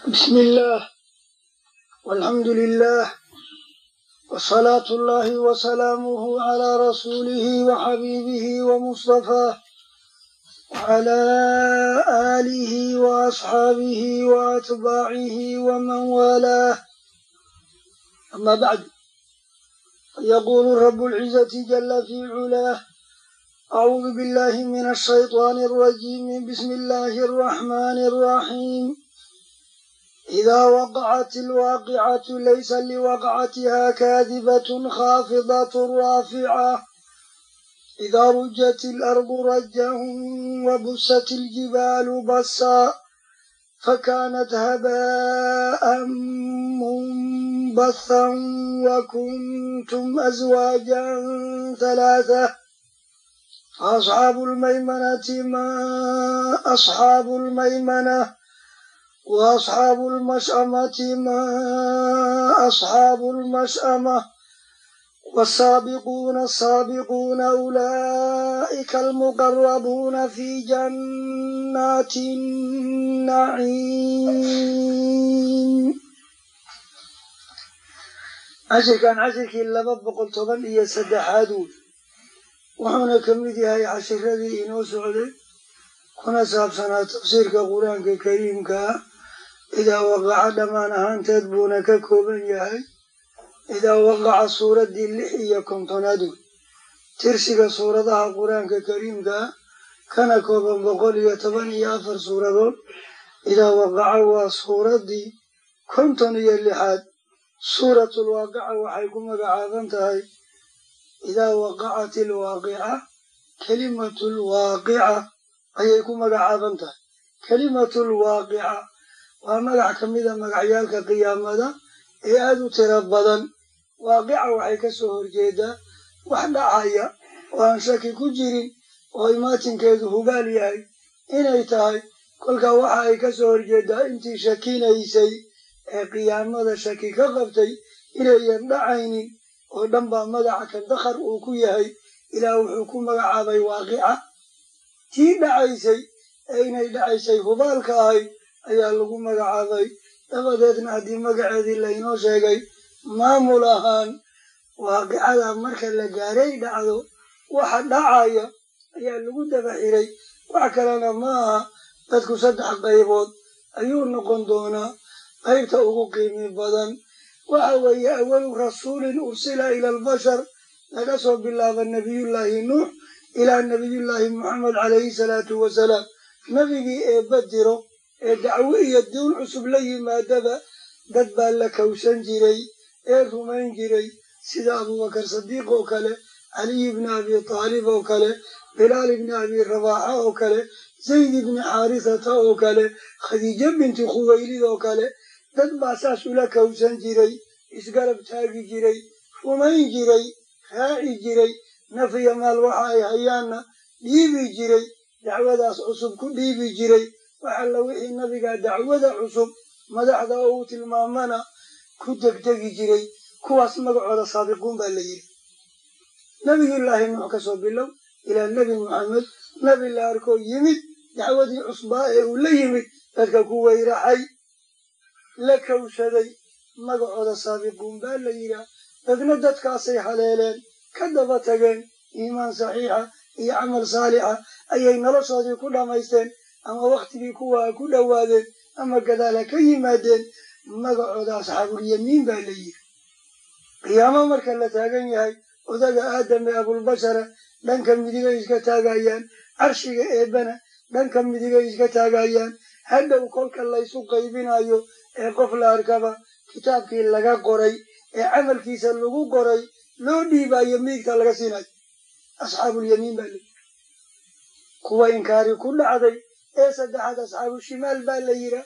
بسم الله والحمد لله وصلاة الله وسلامه على رسوله وحبيبه ومصطفاه وعلى آله وأصحابه وأتباعه ومن والاه. أما بعد، يقول رب العزة جل في علاه: أعوذ بالله من الشيطان الرجيم. بسم الله الرحمن الرحيم. إذا وقعت الواقعة ليس لوقعتها كاذبة خافضة رافعة إذا رجت الأرض رجا وبست الجبال بسا فكانت هباء منبثا وكنتم أزواجا ثلاثة فأصحاب الميمنة ما أصحاب الميمنة وأصحاب المشأمة ما أصحاب المشأمة والسابقون السابقون أولئك المقربون في جنات النعيم. عشركان عشركي لبا بقل طبان إيا سدحادون وحونا كميدي عشر ذي إنو سعودي كنا سابسنا تفسير كقرآن كريم إذا وقع دمان هانتد بونك كوبن ياهي إذا وقع سورة دي اللحية كنتنادون ترسك سورة دها قرآن كريم كان كوبن بقول يتبني آفر سورة دون إذا وقع سورة دي كنتن يلحاد سورة الواقع وحيكم قعابنتهاي إذا وقعت الواقعة كلمة الواقعة أيكم قعابنتهاي كلمة الواقعة ومقع كميدا مقعيالك قيامة إيادو تربضا واقعة وحيكسو هرجيدا وحدا عايا وانشاكي كجيرين وإماتين كيدو هبالياي إناي تاي كلك وحيكسو هرجيدا انتي شاكين ايسي قيامة شاكي كغبتي إناي يندعيني ودنبا مدعك الدخر وكيهي إلى وحكوم مقعابي واقعة تي دعيسي إناي دعيسي هبالك هاي ayaa lagu magacaabay. dabadeedna haddii magaceedii laynoo sheegay maamul ahaan waaqicada marka la gaaray dhacdo waxa dhacaya ayaa lagu daba xiray. wax kalena ma aha. dadku saddex qaybood ayuu noqon doonaa. qaybta ugu qiimi badan waxa weeye awalu rasuulin ursila ila albashar laga soo bilaabo nebiyullaahi nuux ilaa nebiyullaahi muxamed calayhi salaatu wasalaam. nabigii eebba dacwo iyo diin cusub la yimaadaba dad baa la kawsan jiray ee rumayn jiray sida abubakar sadiiq oo kale, caliy ibni abi taalib oo kale, bilaal ibni abi rabaaxa oo kale, zayd ibni xaarisata oo kale, khadiija binti khuwaylid oo kale. dad baa saas ula kawsan jiray, isgarab taagi jiray, rumayn jiray, raaci jiray, naf iyo maal waxa ay hayaanna dhiibi jiray, dacwadaas cusub ku dhiibi jiray. waxalla wixii nabiga dacwada cusub madaxda oo uu tilmaamana ku degdegi jiray. kuwaas magacooda saabiquun baa la yidhi. nabiyullaahi nuux ka soo bilow ilaa nebi muxamed, nabi la arkoo yimid dacwadii cusbaa ee uu la yimid dadka ku weyraxay la kawsaday magacooda saabiquun baa la yidhaa. dadna dadkaasay haleeleen ka daba tageen iimaan saxiixa iyo camal saalixa ayay noloshoodii ku dhammaysteen ama waktigii kuwaa ku dhowaadeen ama gadaala ka yimaadeen. magacooda asxaabulyamiin baa la yidhi. qiyaamo marka la taagan yahay odaga aadam ee abulbashara dhanka midigay iska taagayaan, carshiga eebbana dhanka midigay iska taagayaan. hadhow kolka laysu qaybinayo ee qof la arkaba kitaabkii laga qoray ee camalkiisa lagu qoray loo dhiibayo midigta laga siinayo. asxaabulyamiin baa la yidhi. kuwa inkaari ku dhacday ee saddexaad asxaabu shimaal baa la yidhaa.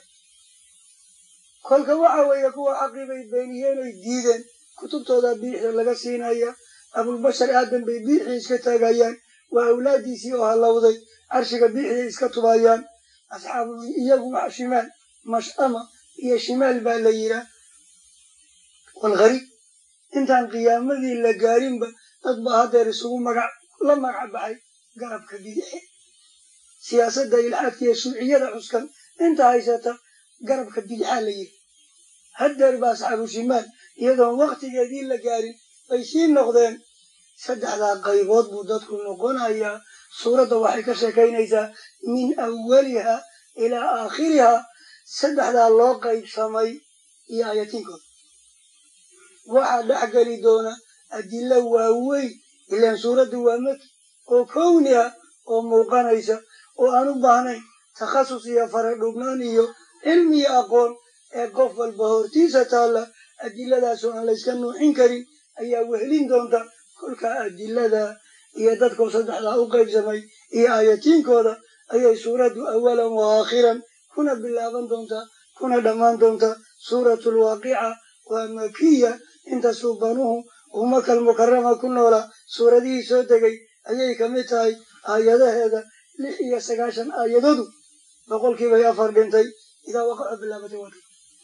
kolka waxa weeye kuwa xaqii bay beeniyeen oy diideen, kutubtooda biixda laga siinaya. abulbashar aadam bay biixii iska taagayaan, waa awlaadiisii oo halowday, carshiga biixday iska tubayaan. asxaabu iyagu wax shimaal, mash'ama iyo shimaal baa la yidhaa. walgariib intaan qiyaamadii la gaarinba dad baa haddeer isugu la magac baxay garabka bidixe. siyaasadda ilxaadka iyo shuuciyada cuskan inta haysata garabka bidixaa la yidhi haddeer ba asxaabu shimaal iyadoon waktigeedii la gaarin bay sii noqdeen saddexdaa qaybood buu dadku noqonayaa suuradda waxay ka sheekaynaysaa min awaliha ilaa aakhiriha saddexdaa loo qaybsamay iyo aayatiinkooda waxaa dhex geli doona adilo waaweyn ilaan suuraddu waa maki oo kowni ah oo muuqanaysa oo aan u baahnayn takhasus iyo faradhubnaan iyo cilmi iyo aqoon ee qof walba hortiisa taalla adiladaasoo aan layska nuuxin karin ayaa wehelin doonta kolkaa adilada iyo dadkoo saddexdaa u qaybsamay iyo aayatiinkooda ayay suuraddu awalan wa aakhiran kuna bilaaban doontaa kuna dhammaan doontaa suuratulwaaqica waa makiya inta suubanuhu uu makal mukarama ku noolaa suuradihii soo degay ayay ka mid tahay aayadaheeda 96 aayadoodu boqolkiibay 4 dhintay idaa waqaca bilaabatay waa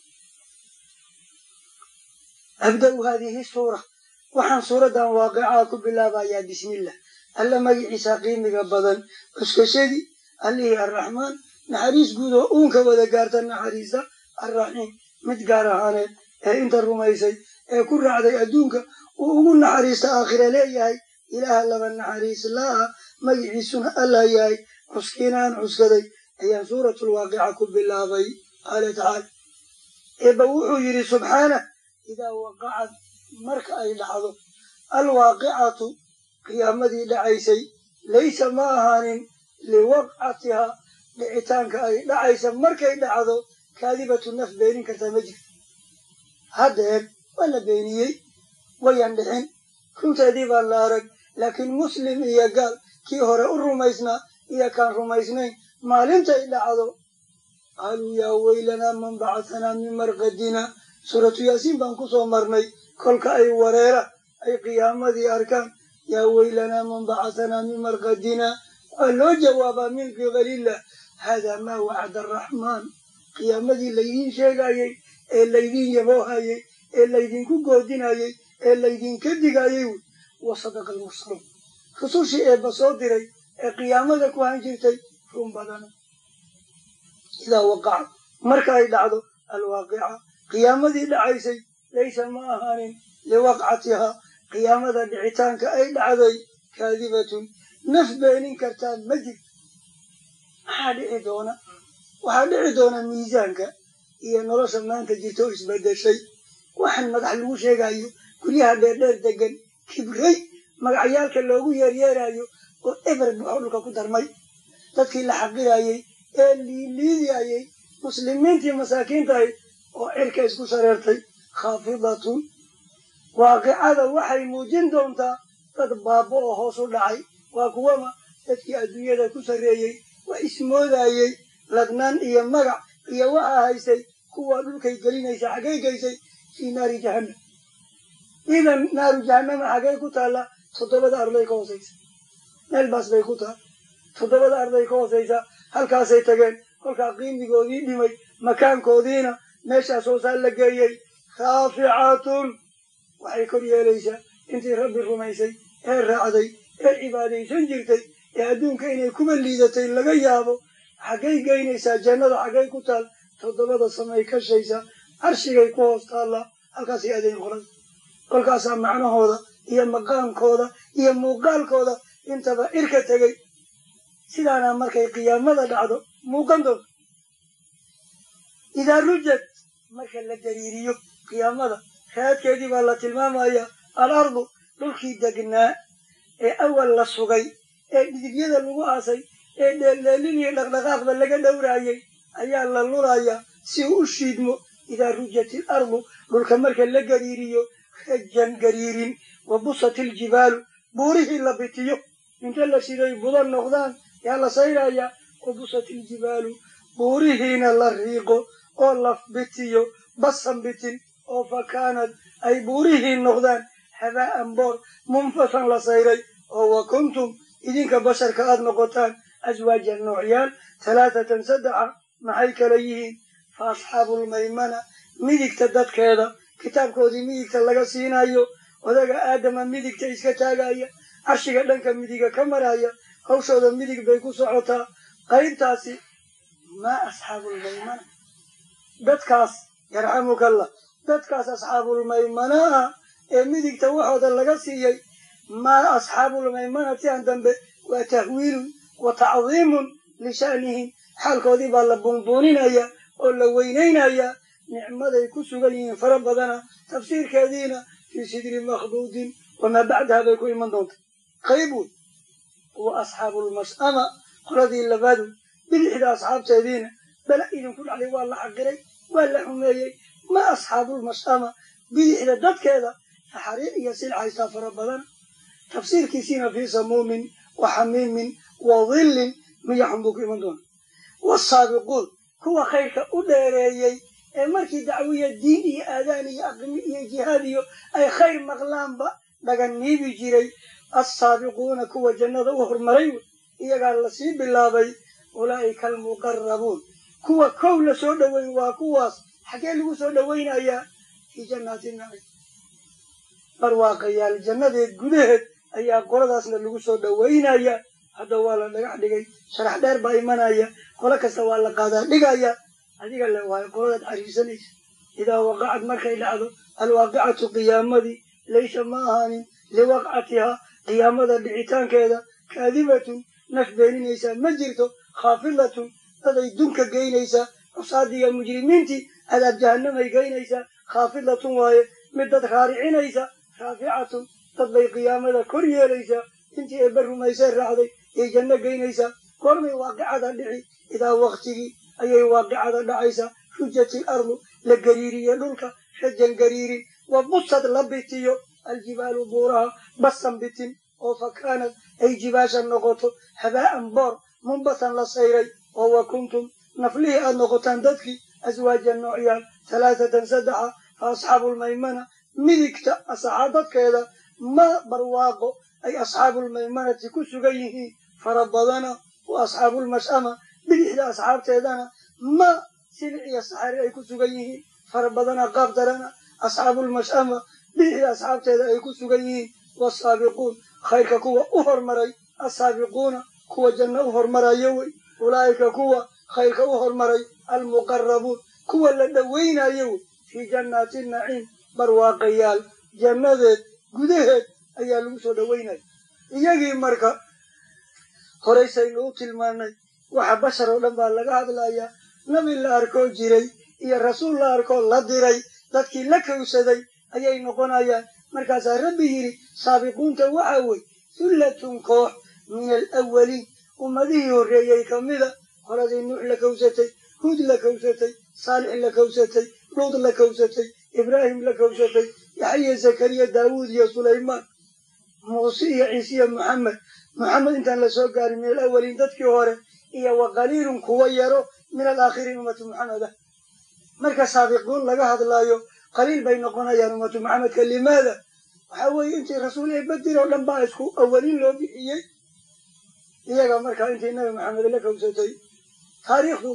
abda-u haadihi suura waxaan suuraddan waaqicaa ku bilaabayaa bismillah alla magaciisa qiimiga badan cuskashadii allihii arraxmaan naxariis guud oo uunka wada gaarta naxariista arraxiim mid gaar ahaaneed ee inta rumaysay ee ku raacday adduunka uu ugu naxariista aakhira leeyahay ilaaha laba naxariis laa magaciisuna allah yahay cuskiinaan cuskaday ayaan suuratulwaaqica ku bilaabay qaala tacaala eebba wuxuu yidhi subxaanah idaa waqacad marka ay dhacdo alwaaqicatu qiyaamadii dhacaysay laysa ma ahaanin liwaqcatihaa dhicitaanka ay dhacaysa markay dhacdo kaadibatu naf beenin kartaa ma jirto haddeer waa la beeniyey wayan dhixin runteedii baan la arag laakiin muslim iyo gaal kii hore u rumaysnaa iyo kaan rumaysnayn maalintay dhacdo qaaluu yaa weylanaa man bacatanaa min marqadina suuratu yaasiin baan ku soo marnay kolka ay wareera ay qiyaamadii arkaan yaa weylanaa man bacatanaa min marqadina waa loo jawaabaa min qibalillah haadaa maa wacada araxmaan qiyaamadii laydiin sheegayey ee laydiin yaboohayey ee laydinku goodinayey ee laydinka digayey wy wa sadaqa almursaluun rusushii eebba soo diray ee qiyaamada ku han jirtay run badana idaa waqaca marka ay dhacdo alwaaqica qiyaamadii dhacaysay laysa ma ahaanin liwaqcatihaa qiyaamada dhicitaanka ay dhacday kaadibatun naf beenin kartaa ma jirto maxaa dhici doona waxaa dhici doona miisaanka iyo nolosha maanta jirta oo isbedeshay waxaan madax lagu sheegayo guryaha dheerdheer degan kibray magacyaalka loogu yeeryeerayo oo eber buxo dhulka ku darmay dadkii la xaqirayey ee liiliidayey muslimiintii masaakiintahay oo cirka isku shareertay khaafidatun waaqicada waxay muujin doontaa dad baabo oo hoos u dhacay waa kuwama dadkii adduunyada ku sarreeyey wax ismoodayey ladnaan iyo magac iyo waxaa haystay kuwa dhulkay gelinaysa xaggay gaysay fii naari jahannam idan naaru jahannama xaggay ku taalla 7 arday ka hoosaysa meel baas bay ku taal 7 arday ka hoosaysa halkaasay tageen kolkaa qiimigoodii dhimay makaankoodiina meeshaas hoosaa la geeyey raaficatun waxay kor yeelaysaa intii rabbi rumaysay ee raacday ee cibaadaysan jirtay ee adduunka inay kuba liidatay laga yaabo xaggay geynaysaa jannada xaggay ku taal 7 samay kashaysa carshigay ku hoos taalla halkaasay adeyn qoran kolkaasaa macnahooda iyo maqaankooda iyo muuqaalkooda intaba irka tegey sidaana markay qiyaamada dhacdo muuqan doonto idaa rujad marka la gariiriyo qiyaamada raadkeedii baa la tilmaamaya alardu dhulkii degnaa ee awal la sugay ee dhidigyada lagu aasay ee dheeldheelin iyo dhaqdhaqaaqba laga dhowraayey ayaa la lulayaa si uu u shiidmo idaa rujat ilardu dhulka marka la gariiriyo rajan gariirin wa busat iljibaalu buurihii la bitiyo inta la shiday budan noqdaan yaa la sayrayaa wa busat iljibaalu buurihiina la riiqo oo la bitiyo basan bitin oo fa kaanad ay buurihii noqdaan habaa'an boor munfasan la sayray oo wa kuntum idinka basharka aad noqotaan aswaajan noocyaal 3 saddexa maxay kala yihiin fa asxaabulmaymana midigta dadkeeda kitaabkoodii midigta laga siinayo odaga aadama midigta iska taagaya carshiga dhanka midiga ka maraya hawshooda midig bay ku socotaa qaybtaasi maa asxaabulmaymana dadkaas yarxamuka allah dadkaas asxaabulmaymanaa ee midigta waxooda laga siiyey maa asxaabulmaymanati aan dambe waa tahwiilun wa tacdiimun lisha'nihim xaalkoodii baa la buunbuuninaya oo la weynaynaya nicmaday ku sugan yihiin fara badana tafsiirkeediina fii sidri makhduudin wamaa bacdaha bay ku iman doonta qayb wey wa asxaabulmas'ama qoladii labaadu bidixda asxaabteediina bala idinku dhacday waa la xaqiray waa la xumeeyey ma asxaabulmas'ama bidixda dadkeeda taxariiq iyo silc haystaa fara badan tafsiirkiisiina fii samuumin wa xamiimin wa dhillin miyaxun buu ku iman doona wasaabiquun kuwa khayrka u dheereeyey ee markii dacwiya diin iyo aadaan iyo aqmi iyo jihaad iyo ay khayr maqlaanba dhaganiibi jiray assaabiquuna kuwa jannada u hormaray iyagaa lasii bilaabay ulaa'ika almuqarabuun kuwa kow la soo dhoweyn waa kuwaas xaggee lagu soo dhoweynayaa fii jannaati naciim barwaaqayaal jannadeed gudaheed ayaa qoladaasna lagu soo dhoweynaya hadda waa la dhagax dhigay sharax dheer baa imanaya qolo kasta waa la qaadaa dhigaya adiga le waayo qoladaad xariirsanaysa idaa waqacad markay dhacdo alwaaqicatu qiyaamadii laysa ma ahaanin liwaqcatihaa qiyaamada dhicitaankeeda kaadibatun naf beeninaysaa ma jirto khaafidatun daday dunka geynaysaa cusaadiya mujrimiintii adaab jahanamay geynaysaa khaafidatun waaye mid dad raaricinaysa raaficatun dad bay qiyaamada kor yeelaysaa intii eebba rumaysay raacday yay janno geynaysaa goormay waaqicada dhici idaa waktigii ayay waaqicada dhacaysaa rujat il ardu la gariiriye dhulka rajan gariirin wa busad la bitiyo aljibaalu buuraha basan bitin oo fa kaanad ay jibaasha noqoto habaa'an boor munbasan la sayray oo wa kuntum naflihii aad noqotaan dadkii aswaajan noocyaal halaatatan saddexa fa asxaabulmaymana midigta asaxaa dadkeeda ma barwaaqo ay asxaabulmaymanati ku sugan yihiin fara badana wa asxaabulmash'ama bidixda asxaabteedana ma silic iyo saxari ay ku sugan yihiin fara badana qaab darana asxaabulmash'ama bidixda asxaabteeda ay ku sugan yihiin wasaabiquun khayrka kuwa u hormaray assaabiquuna kuwa janno u hormarayo wey ulaa'ika kuwa khayrka u hormaray almuqarabuun kuwa la dhoweynayo wey fii jannaati naciim barwaaqayaal jannadeed gudaheed ayaa lagu soo dhoweynaya iyagii marka horaysaynu u tilmaanay waxa bashar oo dhan baa laga hadlayaa nabi la arkoo jiray iyo rasuul la arkoo la diray dadkii la kawsaday ayay noqonayaan markaasaa rabbi yidhi saabiquunta waxa wey hullatun koox min alawaliin ummadihii horreeyey ka mida qoladii nuux la kawsatay huud la kawsatay saalix la kawsatay luud la kawsatay ibraahim la kawsatay yaxya zakariya daawuud iyo sulaymaan muuse iyo ciise iyo maxamed intaan la soo gaarin min alawaliin dadkii hore iyo wa qaliilun kuwa yaro min alaakhiriin ummatu maxameda marka saabiquun laga hadlaayo qaliil bay noqonayaan ummatu maxamedka limaada waxaa weeye intii rasuul ee badir oo dhan baa isku awaliin loo bixiyey iyaga markaa intii nabi maxamed la kawsatay taariikhdu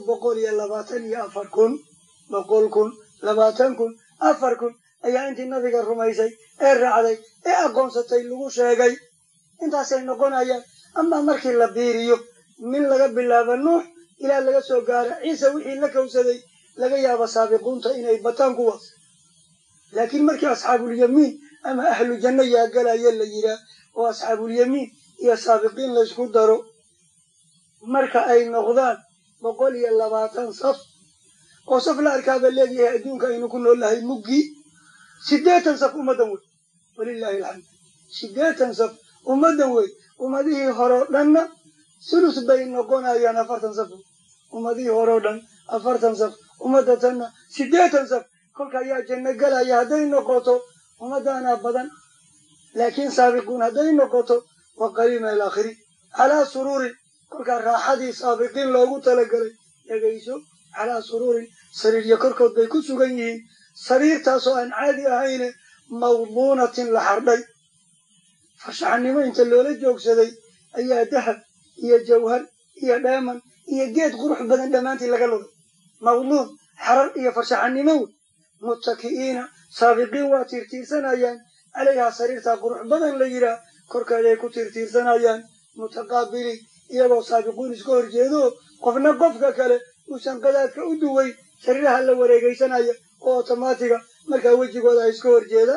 124,000 ayaa intii nabiga rumaysay ee raacday ee aqoonsatay lagu sheegay intaasay noqonayaan ama markii la biiriyo min laga bilaabo nuux ilaa laga soo gaaro ciise wixii la kawsaday laga yaabo saabiquunta inay bataan kuwaas laakiin markii asxaabulyamiin ama ahlu janno yaa galaya la yihaa oo asxaabulyamiin iyo saabiqiin laysku daro marka ay noqdaan 120 saf oo saf la arkaaba leeyahay adduunka aynu ku noolahay muggii 80 saf ummadan wey walilaahi alxamd 80 saf ummadan wey ummadihii horeo dhanna sulus bay noqonayaan 40 saf ummadihii horeo dhan 40 saf ummadda tanna 80 saf kolka ayaa janno galaya hadday noqoto ummaddaanaa badan laakiin saabiquun hadday noqoto wa qaliil min alaakhiriin calaa suruurin kolkaa raaxadii saabiqiin loogu talagalay dhegayso calaa suruurin sariiryo korkood bay ku sugan yihiin sariirtaasoo aan caadi ahayne mawduunatin la xardhay farshaxanimo inta loola joogsaday ayaa dahab iyo jawhar iyo dheeman iyo geed qurux badan dhammaantii laga luday mawduun xarar iyo farshaxanimo wey muttaki'iina saabiqiin waa tiirtiirsanayaan calayhaa sariirtaa qurux badan la yidhaah korkeeday ku tiirtiirsanayaan mutaqaabiliin iyagoo saabiquun iska horjeedo qofna qofka kale uusan qadaadka u duwayn sariiraha la wareegaysanaya oo otomaatiga markaa wejigooda ay iska horjeeda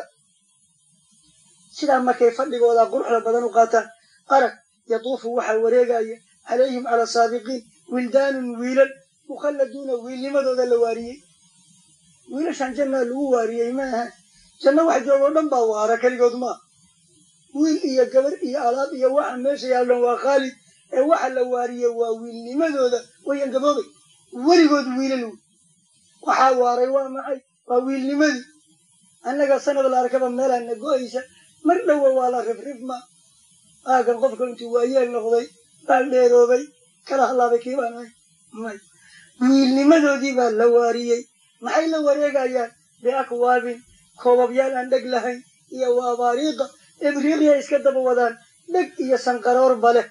sidaa markay fadhigooda quruxda badan u qaataan arag yatuufu waxaa wareegaya calayhim cala saabiqiin wildaanun wiilal mukhalladuuna wiilnimadooda la waariyey wiilashan jannaa lagu waariyey maaha janno wax joogoo dhan baa waara keligood maaha wiil iyo gabar iyo alaab iyo waxa meesha yaallan waa khaalid ee waxa la waariyey waa wiilnimadooda wayan gaboobay weligood wiilal wey waxaa waaray waa maxay waa wiilnimadii annaga sanad la arkaba meelaana go-aysa mar dhowa waa la rifrifma aagan qofka intuu waayeel noqday baal dheeroobay kala halaabay kii baan ahay may wiilnimadoodii baa la waariyey maxay la wareegayaan biakwaabin koobabyaal aan dheg lahayn iyo wa abaariiqa ibriiqya iska daba wadaan dheg iyo sanqaroorba leh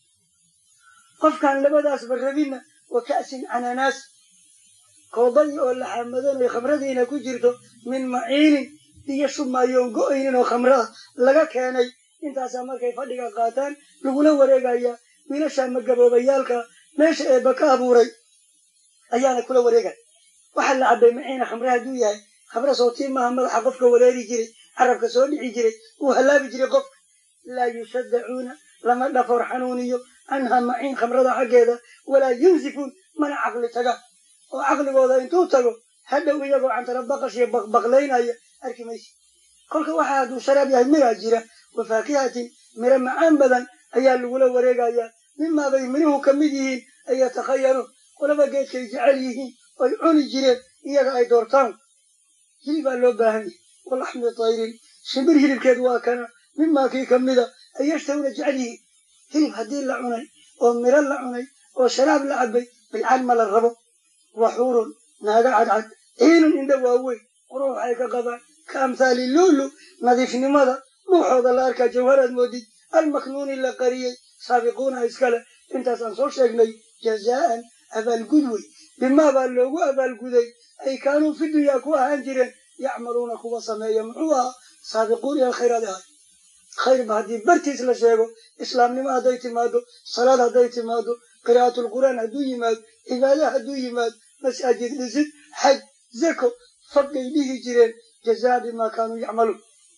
qofkaan labadaasba rabinna wa ka'sin cananaas koobadii oo la xamadanayo khamradiina ku jirto min maciinin biyo shubmaayoon go-aynin oo khamraa laga keenay intaasaa markay fadhiga qaataan lagula wareegayaa wiilasha magaboobayaalka meesha eebba ka abuuray ayaana kula wareegaya waxaa la cabbay maciina khamre hadduu yahay khamre sootii maaha madaxa qofka wareeri jiray carabka soo dhici jiray uu hallaabi jiray qofka laa yusaddacuuna lama dhafoor xanuuniyo canhaa maciin khamrada xaggeeda walaa yunsifuun mana caqli taga oo caqligooda intuu tago hadhow iyagoo cantara baqash iyo baqbaqlaynaya arki maysi kolka waxaa hadduu sharaab yahay miraa jira wa faakihatin miro macaan badan ayaa lagula wareegayaa mimaabay miruhu ka mid yihiin ay yatakhayaruun qolaba geedkay jecel yihiin oy cuni jireen iyaga ay doortaan hilibaa loo baahan yahay walaxmi tayrin shimbir hilibkeed waa kana mimaa kii ka mida ay yashtawna jecel yihiin hilib haddii la cunay oo miro la cunay oo sharaab la cabbay bilcaan ma la rabo waxuurun naaga cadcad ciinun indha waaweyn qurux waxay ka qabaan ka amhaali luulu nadiifnimada dhuuxooda la arkaa jawharaad moodid almaknuuni la qariyey saabiquuna iskale intaasaan soo sheegnay jazaa'an abaalgud wey bimaa baa loogu abaalguday ay kaanuu fi dunyaa ku ahaan jireen yacmaluuna kuwa sameeya muxuu ahaa saabiquun ila alkhayraad ahay khayrba haddii bartiis la sheego islaamnimo hadday timaado salaad hadday timaado qiraa'atulqur'aan hadduu yimaado cibaada hadduu yimaado masaajid dhisid xaj zako fadgay dhihi jireen jazaa bimaa kaanuu yacmaluun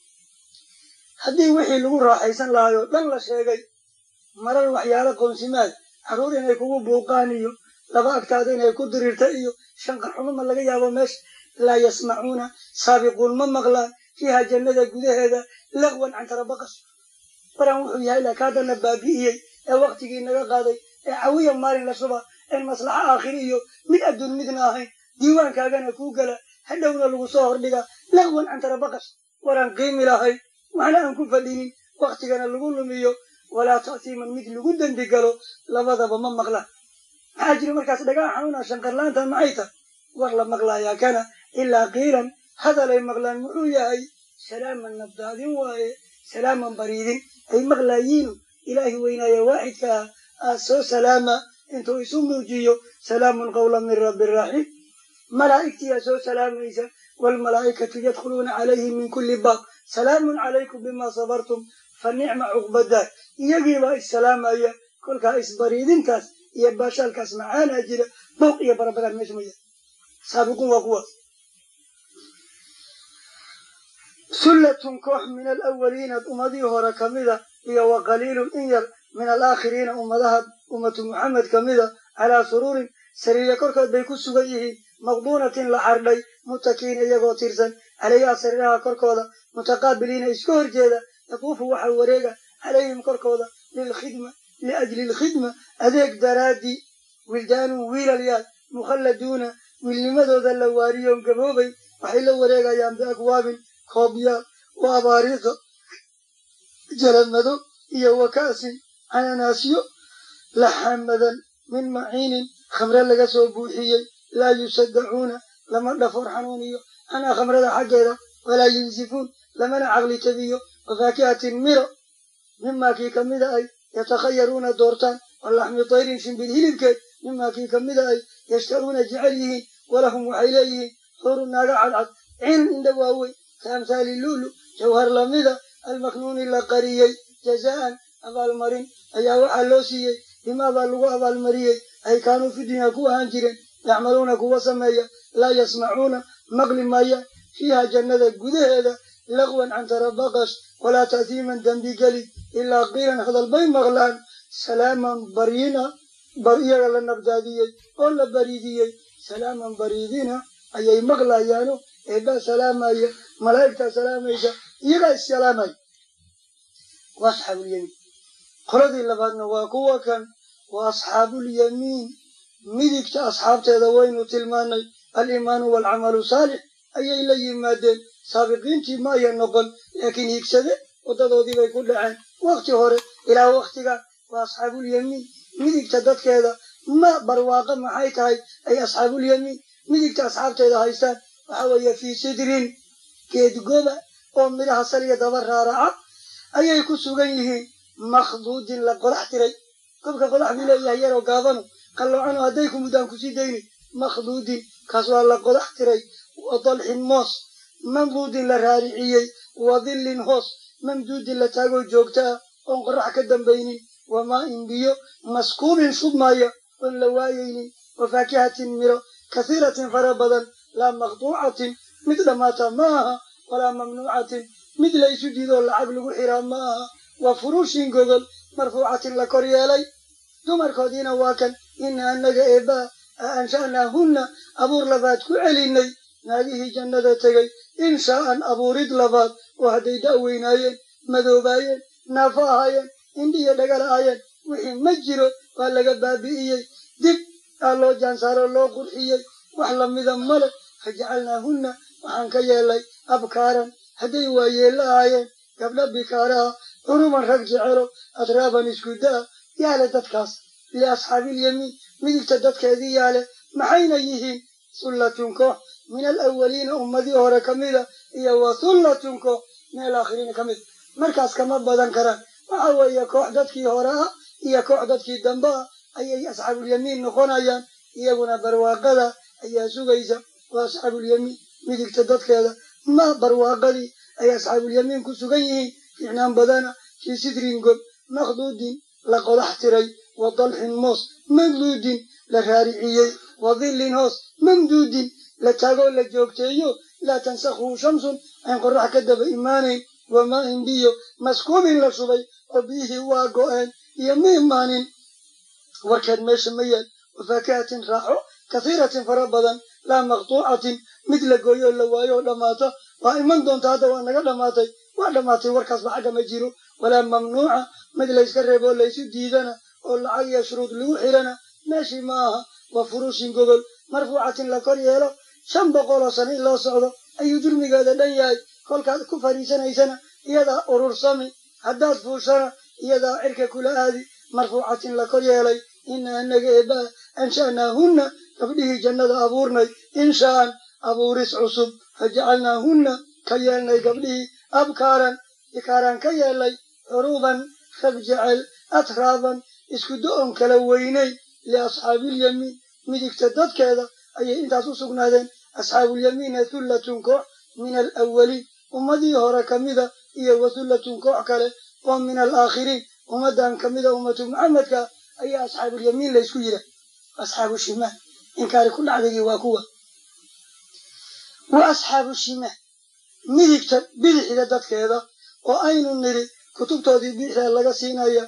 haddii wixii lagu raaxaysan lahaayoo dhan la sheegay marar waxyaalo qoonsimaad carruur inay kugu buuqaan iyo laba agtaada inay ku diriirta iyo shanqarxumo ma laga yaabo meesha laa yasmacuuna saabiquun ma maqlaan fiiha jannada gudaheeda laqwan cantara baqash baran wuxuu yahay lakaadana baabi'iyey ee waktigii naga qaaday ee cawiya maalin la shuba een maslaxo aakhiri iyo mid adduun midna ahayn diiwaankaagana kuu gala hadhowna lagu soo hordhiga laqwan cantara baqash waraan qiimi lahayn waxna aan ku fadhinin waktigana lagu lumiyo walaa ta'tiiman mid lagu dembi galo labadaba ma maqlaan maxaa jira markaas dhagaa xanuuna shanqarlaanta maxay tahay war la maqlaayaa kana ilaa qiilan hadalay maqlaan muxuu yahay salaaman nabdaadin waaye salaaman bariidin ay maqlaayiinu ilaahi weynaaye waaxidka ah soo salaama intuu isu muujiyo salaamun qawlan min rabbi raxiim malaa'igtiyaa soo salaamaysa waalmalaa'ikatu yadkhuluuna calayhim min kulli baab salaamun calaykum bimaa sabartum fa nicma cuqbadaar iyagiibaa issalaamaya kolkaa isbariidintaas iyo baashaalkaas macaanaa jira booq iyo barabadaan meesha maya saabiquun waa kuwaas sullatun koox min alawaliina ummadii hore ka mida iyo wa qaliilun in yar min alaakhiriina ummadaha ummatu muxamed ka mida calaa suruurin sariirya korkood bay ku sugan yihiin maqduunatin la xardhay mutakiina iyagoo tirsan calayhaa sariiraha korkooda mutaqaabiliina iska horjeeda yatuufu waxaa wareega calayhim korkooda lilkhidma liajli lkhidma adeeg daraaddii wildaanun wiilalyaal mukhalladuuna wiilnimadooda la waariyoon gaboobay waxay la wareegayaan biakwaabin koobyaal wa abaariiqa jalamado iyo wa ka'sin cananaasyo laxamadan min maciinin khamre laga soo buuxiyey laa yusaddacuuna lama dhafoor xanuuniyo canhaa khamrada xaggeeda walaa yunsifuun lamana caqli tabiyo wafaakihatin miro mimaa kii ka mida ay yatakhayaruuna doortaan walaxmi tayrin shimbir hilibkeed mimaa kii ka mida ay yashtaruuna jecel yihiin walahum waxay leeyihiin xuuru naaga cadcad ciinun indha waaweyn ka amhaali luulu jawhar lamida almaknuuni la qariyey jazaa'an abaalmarin ayaa waxaa loo siiyey bimaa baa lagu abaalmariyey ay kaanuu fi dunyaa ku ahaan jireen يعملون كوا سمايا لا يسمعون مقل مايا فيها جنة قده لغوا عن تربقش ولا تأثيما دنبي قلي إلا قيلا هذا البين مغلان سلاما برينا بريا للنبدادية ولا بريدية سلاما بريدين أي مغلايانو إبا سلاما ملائكة سلاما يغا السلاما وأصحاب اليمين قردي لبادنا واقوة كان وأصحاب اليمين مدكت أصحاب تذوين تلماني الإيمان والعمل صالح أي إلي مادين سابقين ما ينقل لكن يكسد وتضوذي بكل عام وقت هوري إلى وقتك وأصحاب اليمين مدكت دتك هذا ما برواقع محايتهاي أي أصحاب اليمين مدكت أصحاب تذا هايستان وحوية في سدرين كيد قوبة ومرها صلية دبر رارعة أي يكون سوغيه مخضوض لقرح تري كبك قرح بلا يهير وقاضنه قالوا عنه هديكم مدام كسيديني مخضوض كسوال لقرح تري وطلح موس ممدود لرارعي وظل هوس ممدود لتاغو جوكتا وانقرح كدن بيني وما إنبيو مسكوب شبمايا واللوايين وفاكهة مرة كثيرة فربدا لا مقطوعة مثل ما تماها ولا ممنوعة مثل يسجد العقل حرامها وفروش قبل مرفوعة لكريالي دمر كودين واكن إن أنك إبا أنشأناهن أبور لبات كعليني هذه جنة تغي إن شاء أبورد لبات وهدي دأوينايين مذوبايين نافاهايين إندي دقرايين وحي مجرو قال بابئيي دب الله جانسار الله قرحيي وحلم مذمال فجعلناهن وحنك يلي أبكارا هدي ويلايين قبل بكارا عروما رجعلو أطرابا اسكدا يالا ددكاس لأصحاب اليمين مدك تددك هذه يالا محين يهين ثلتكو من الأولين أمدي هورا كميدا إيوا ثلتكو من الآخرين كميدا مركز كما بدن كران وحاو إيا كوحدتكي هورا إيا كوحدتكي دنبا أي أصحاب اليمين نخون أيان إياقنا برواقدا أي سوغيزا وأصحاب اليمين مدك تددك هذا ما برواقدي أي أصحاب اليمين كسوغيهين إعنام بدانا في سدرين قب مخدود لقضح تري وضلح موس ممدود لرارعي وظل هوس ممدود لتاقول لجوكتيو لا تنسخه شمس أن قرح كدب إيماني وما إنبيو مسكوب لشبي وبيه واقوان يميمان وكاد ميشميا وفاكهة راحو كثيرة فربدا لا مقطوعة مثل قويو اللوايو لماتا وإيمان دون تاتا وانك لماتي وعلماتي وركز بحاجة مجيرو ولا ممنوعة مثل يسكربو ليسو ديدنا والعي يشرود لوحرنا ماشي معها وفروش قبل مرفوعة لكريالو شنبقولو سنة إلا صعودو أي جرمي قادة دنياي كل كفري سنة يدا أرور سامي حداد فوشنا يدا عركة كل هذه مرفوعة لكريالي إن أنك إبا أنشأناهن قبله جنة أبورني إن شاء أبورس عصب فجعلناهن كيالني قبله أبكارا إكارا كيالي عروبا فبجعل أترابا اسكدوهم كلويني لأصحاب اليمين مدك تدد كذا أي إنت سوسقنا ذن أصحاب اليمين ثلة كوع من الأولين ومدي هورا كمذا إيه وثلة كوع كله ومن الآخرين ومدان كمذا ومة محمد أي أصحاب اليمين ليسوا يرى أصحاب الشمال إن كان كل عدد واقوة وأصحاب الشمال مدك بدح تدد كذا وأين النري كتب تودي بدح لغا سينايا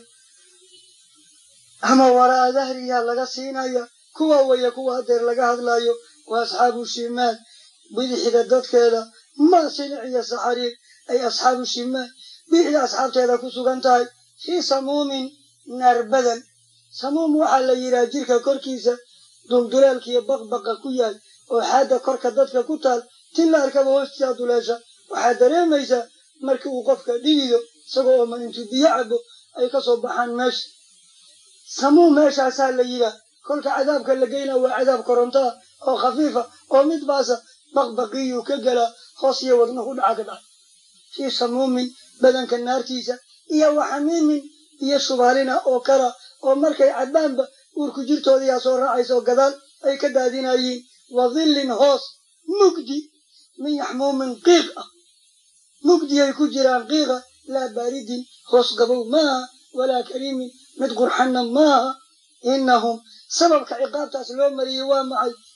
أما وراء ظهرها لغا سينايا كوا ويا كوا هدير لغا هدلايو وأصحاب الشمال بدح تدد كذا ما سلعي سحرير أي أصحاب الشمال بدح أصحاب تدد كسوغانتاي في سموم نار بدن سموم وحا يراجيرك كوركيسا دولدولالك يبقبق كويال وحادا كوركا دادك كوتال تلا أركب هوستيا دولاشا وحادا ريميسا markii uu qofka dhiido isagoo man intuu biyo cabo ay ka soo baxaan meesha samuu meeshaasaa la yidhaah kolka cadaabka la geyna waa cadaab koronto ah oo khafiifa oo mid baasa baqbaqiyuu ka galaa hoos iyo wadnahu dhaca ka dhaca fii samuumin badanka naartiisa iyo waxamiimin iyo shubaalina oo kala oo markay caddaanba uurku jirtoodiyaa soo raacaysa oo gadaal ay ka daadinayiin wadillin hoos mugdi min yaxmuumin qiiq ah مجدي يكون قيغة لا بارد خوص قبو ماها ولا كريم مدقر حنا ماها إنهم سبب كعقاب تسلوم مريوان معي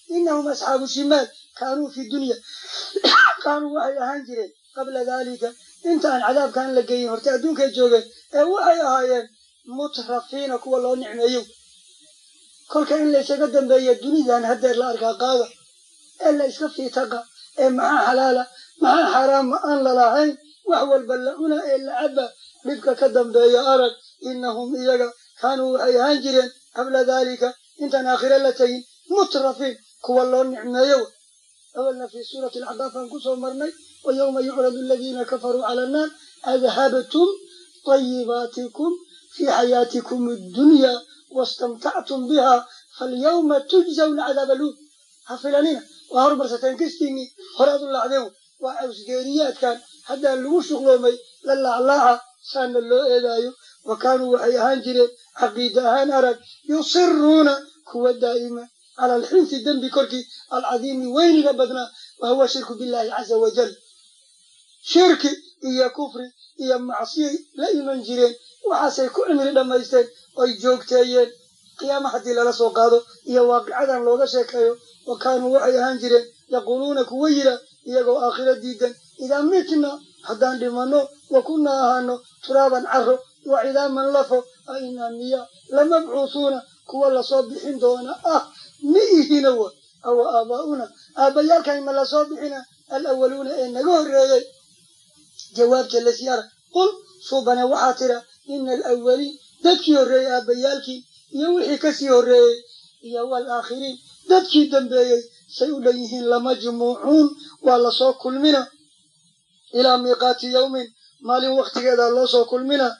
إنهم أصحاب الشمال كانوا في الدنيا كانوا وحي هانجرين قبل ذلك انت عن عذاب كان لقين ورتعدون كيجوغين وحي هايين مترفين كوا الله نعميو كل كان ليس قدم بي الدنيا أن هدر الأركا قاضة إلا يسكفي تقى معها حلالة معها حرام أن للاهين وهو البلعون إلا عبا بدك قدم بي أرك إنهم إيجا كانوا وحي هانجرين قبل ذلك انت آخر اللتين مترفين كوا الله نعميو أولنا في سورة العقاف أنكسوا مرمي ويوم يعرض الذين كفروا على النار أذهبتم طيباتكم في حياتكم الدنيا واستمتعتم بها فاليوم تجزون عذاب الهون حفلانين وهربر ستنكستيني فراد الله عليهم وعوسقيريات كان حتى اللي شغلومي لله سان الله إلهي وكانوا وحيهان جرين عقيدهان أرد يصرون كوا دائما على الحنث الدم بكركي العظيم وين قبضنا وهو شرك بالله عز وجل شرك إيا كفر إيا معصية لا إيمان جرين وحاسيكو عمر لما يستيق ويجوكتين قيامة حتى لا سوق هذا إيا واقعا لوغا شاكايو وكانوا وحيهان جرين يقولون كويرا إياقو آخرة ديدا إذا متنا حدان دمانو وكنا أهانو ترابا عرو وعظاما لفو أينا مياه لمبعوثون كوا لصبحين دونا مئه نوى أو آباؤنا آبايال كان لصبحنا الأولون إن نقول جواب السيارة قل صوبنا وحاترة إن الأولين دكي الرئي آبايالك يوحي كسي الرئي يو الآخرين دكي دنبايي سيوليهن لمجموعون ولا صو كل منا إلى ميقات يوم مال وقت كذا الله صو كل منا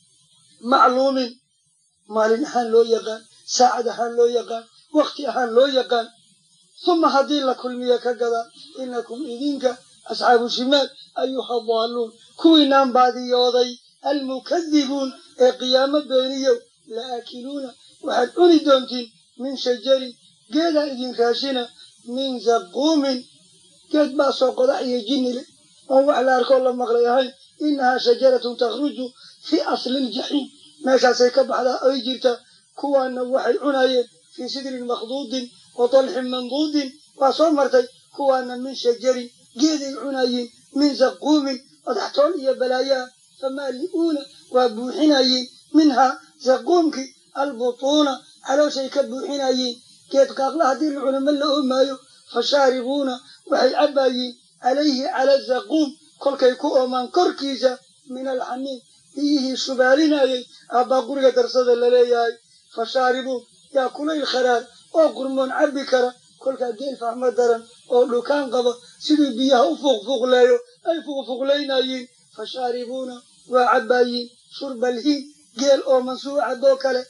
معلوم مال حان لو يقان ساعد حان لو يقان وقت حان لو يقان ثم هدين لكل مية كذا إنكم إذنك أصحاب الشمال أيها الضالون كوينام بعدي يوضي المكذبون قيامة بينيو لآكلون وحد أريدونتين من شجر قيل إذن خاشنا من زقوم قد ما سوق ضحي جنل وهو على أركول المغريهين إنها شجرة تخرج في أصل الجحيم ماشا سيكب على أي جرتا كوانا وحي عناية في سدر مخضوض وطلح منضود وصمرتي كوانا من شجر قيد عناية من زقوم وتحتول إيا بلايا فمالئون وابوحنايين منها زقومك البطون على سيكبوحنايين كيف قاقلها دي العلماء لهم فشاربون وحي عبايين عليه على الزقوم كل كيكو من كركيزة من الحميم فيه شبالنا أبا قرية درصد اللياي فشاربوا يأكل الخرار وقرمون عبكرة كل كدين فأحمد درن أولو كان قبا سيدو بيها فوق لايو أي فوق لينايين فشاربون وعبايين شرب الهين قيل أو منسوع دوكالة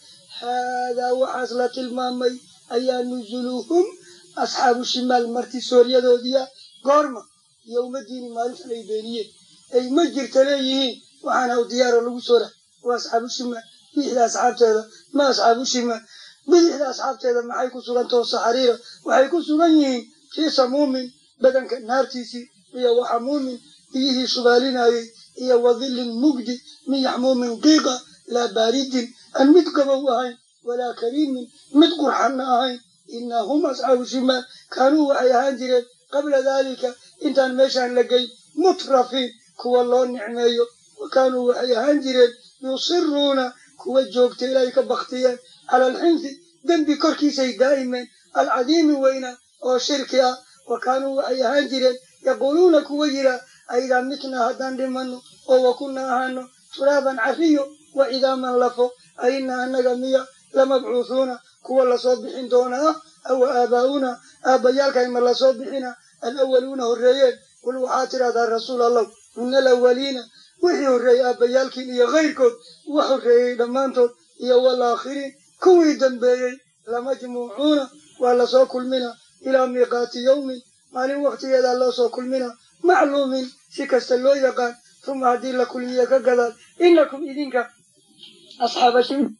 هذا وحصلة المامي أي نزلوهم أصحاب الشمال مرتي سوريا دوديا قرمة يوم الدين مالك الإبانية أي مجر تلايهين وحانا ديار الوسورة وأصحاب الشمال بإحدى أصحاب تهذا ما أصحاب الشمال بإحدى أصحاب تهذا ما حيكون سوران توسع حريرة وحيكون سورانيين في صموم بدن كالنار تيسي إيا وحموم فيه شبالين إيا وظل مجد من يحموم قيقة لا بارد المتقبوهين ولا كريم متقرحناهين إنهم أصحاب الشمال كانوا وحيهان جرين قبل ذلك انتان ميشان لقي مترفين كوا الله نعميو وكانوا وحيهان جرين يصرون كوا جوكت إليك بختيا على الحنث دنبي كركيسي دائما العظيم وين وشركها وكانوا وحيهان جرين يقولون كويرا أيضا متنا هدان دمانو وكنا هانو ترابا عفيو وإذا من لفو أينا أنقمية لمبعوثون كوا لصبحين دونا أو آباؤنا آبايالك إما لصبحين الأولون الرئيين قلوا حاتر هذا الرسول الله من الأولين وحيوا الرئي آبايالك إيا غيركم وحوا الرئي لمانتون إيا والآخرين كوي دنبايي لمجموعون ولا سوكل منا إلى ميقات يوم مالي وقت يدا الله سوكل منا معلوم سكست الله يقان ثم هدين لكل ميكا قدال إنكم إذنك أصحاب الشمال